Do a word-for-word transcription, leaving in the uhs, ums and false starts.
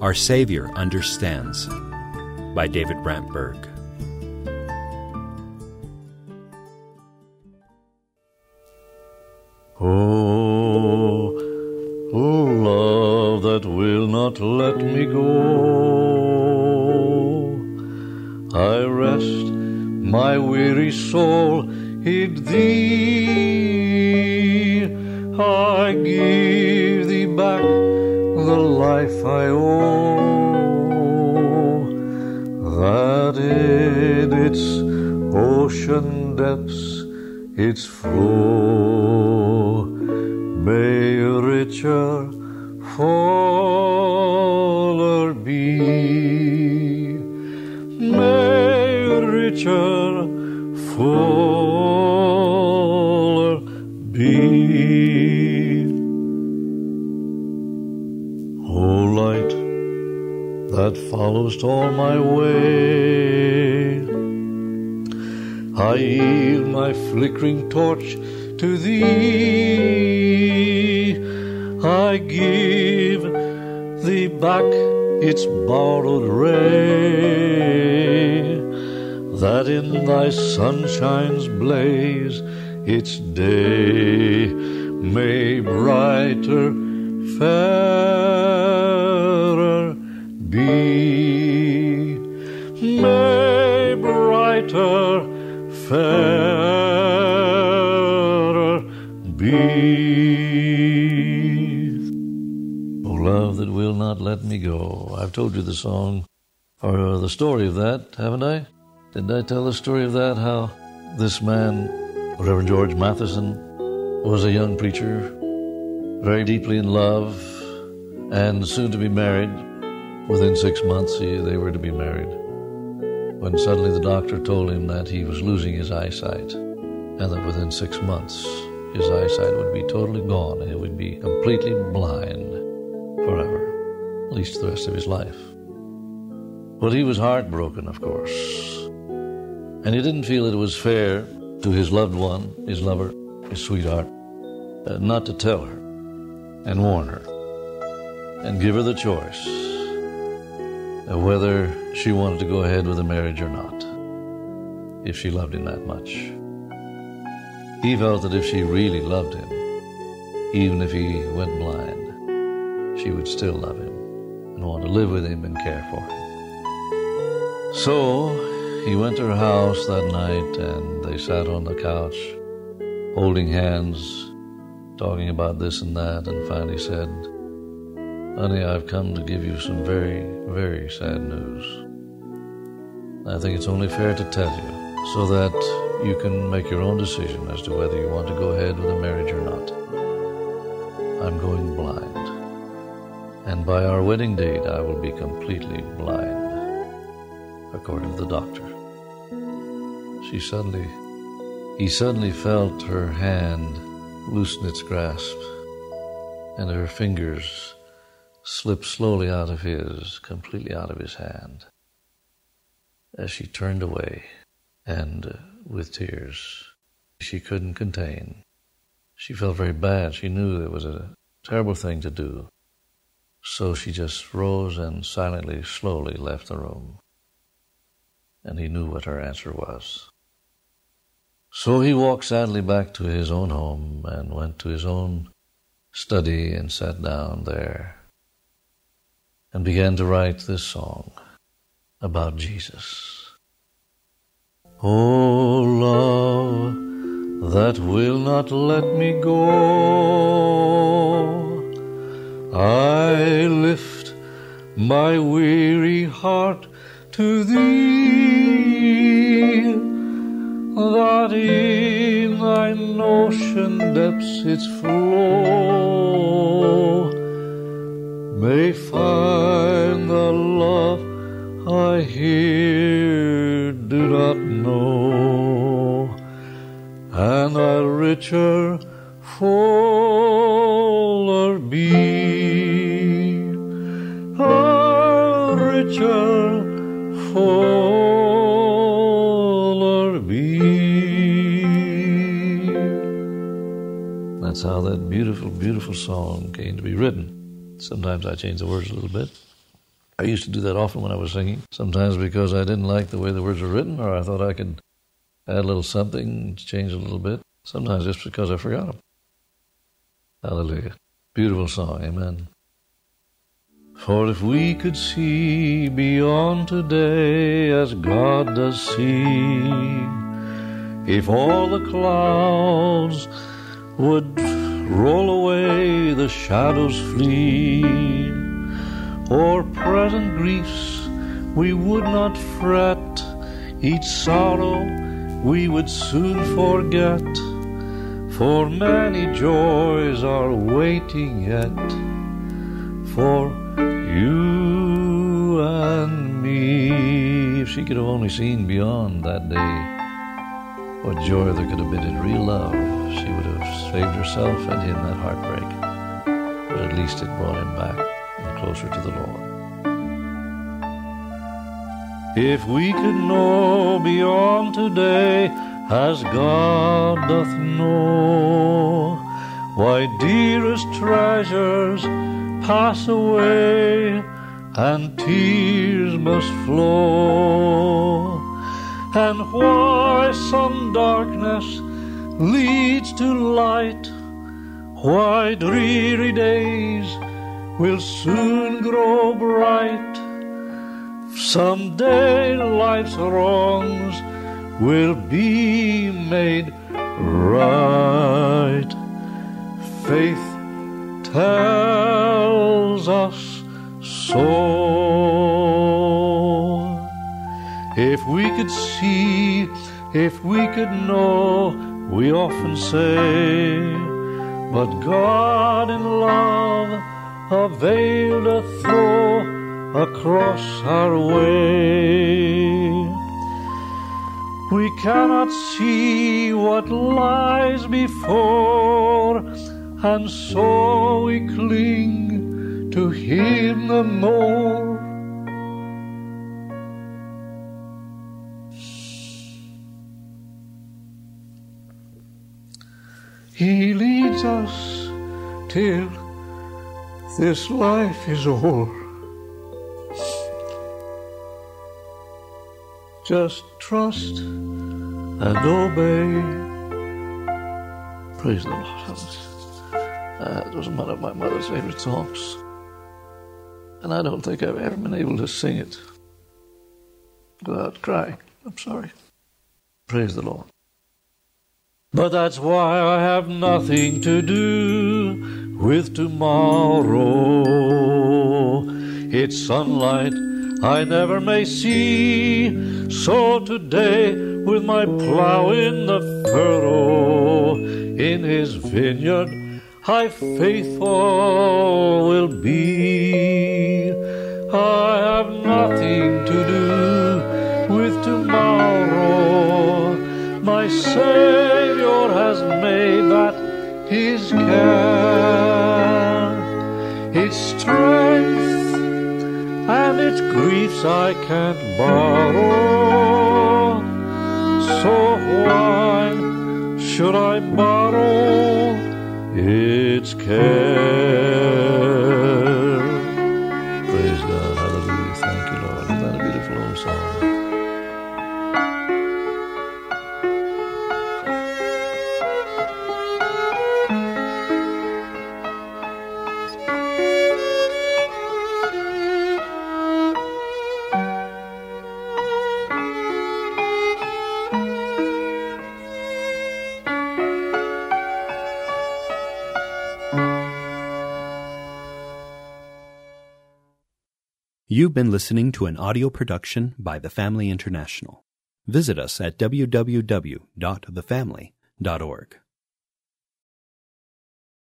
Our Savior Understands by David Brantberg. Oh, love that will not let me go, I rest my weary soul in thee. I give thee back the life I owe, that in its ocean depths its flow may richer, fuller be, may richer, fuller be. O light that followest all my way, I yield my flickering torch to thee. I give thee back its borrowed ray, that in thy sunshine's blaze its day may brighter, fairer be, may brighter, fairer be. Oh, love that will not let me go. I've told you the song, or the story of that, haven't I? Didn't I tell the story of that, how this man, Reverend George Matheson, was a young preacher, very deeply in love, and soon to be married. Within six months, he, they were to be married, when suddenly the doctor told him that he was losing his eyesight, and that within six months his eyesight would be totally gone, and he would be completely blind forever, at least the rest of his life. Well, he was heartbroken, of course, and he didn't feel it was fair to his loved one, his lover, his sweetheart, uh, not to tell her and warn her and give her the choice of whether she wanted to go ahead with the marriage or not, if she loved him that much. He felt that if she really loved him, even if he went blind, she would still love him and want to live with him and care for him. So he went to her house that night, and they sat on the couch, holding hands, talking about this and that, and finally said, "Honey, I've come to give you some very, very sad news. I think it's only fair to tell you so that you can make your own decision as to whether you want to go ahead with the marriage or not. I'm going blind, and by our wedding date I will be completely blind, according to the doctor." She suddenly, he suddenly felt her hand loosen its grasp, and her fingers slip slowly out of his, completely out of his hand, as she turned away, and uh, with tears she couldn't contain. She felt very bad. She knew it was a terrible thing to do. So she just rose and silently, slowly left the room. And he knew what her answer was. So he walked sadly back to his own home and went to his own study and sat down there and began to write this song about Jesus. Oh, love that will not let me go, I lift my weary heart to thee, that in thine ocean depths its flow may find the love I here do not know, and a richer, fuller be, a richer, fuller be. That's how that beautiful, beautiful song came to be written. Sometimes I change the words a little bit. I used to do that often when I was singing, sometimes because I didn't like the way the words were written, or I thought I could add a little something, change a little bit, sometimes just because I forgot them. Hallelujah. Beautiful song, amen. For if we could see beyond today as God does see, if all the clouds would roll away, the shadows flee, or present griefs we would not fret, each sorrow we would soon forget, for many joys are waiting yet for you and me. If she could have only seen beyond that day, what joy there could have been in real love, she would have saved herself and him that heartbreak. But at least it brought him back and closer to the Lord. If we could know beyond today as God doth know, why dearest treasures pass away and tears must flow, and why some darkness leads to light, why dreary days will soon grow bright, someday life's wrongs will be made right. Faith tells us so. If we could see, if we could know, we often say, but God in love a veil doth throw across our way. We cannot see what lies before, and so we cling to Him the more. He leads us till this life is o'er. Just trust and obey. Praise the Lord. Uh, it was one of my mother's favorite songs, and I don't think I've ever been able to sing it without crying. I'm sorry. Praise the Lord. But that's why I have nothing to do with tomorrow. Its sunlight I never may see, so today with my plow in the furrow, in His vineyard I faithful will be. I have nothing to do with tomorrow. My Savior has made that His care. Its strength and its griefs I can't borrow, so why should I borrow its care? Praise God, hallelujah, thank you, Lord. Isn't that a beautiful old song? You've been listening to an audio production by The Family International. Visit us at w w w dot the family dot org.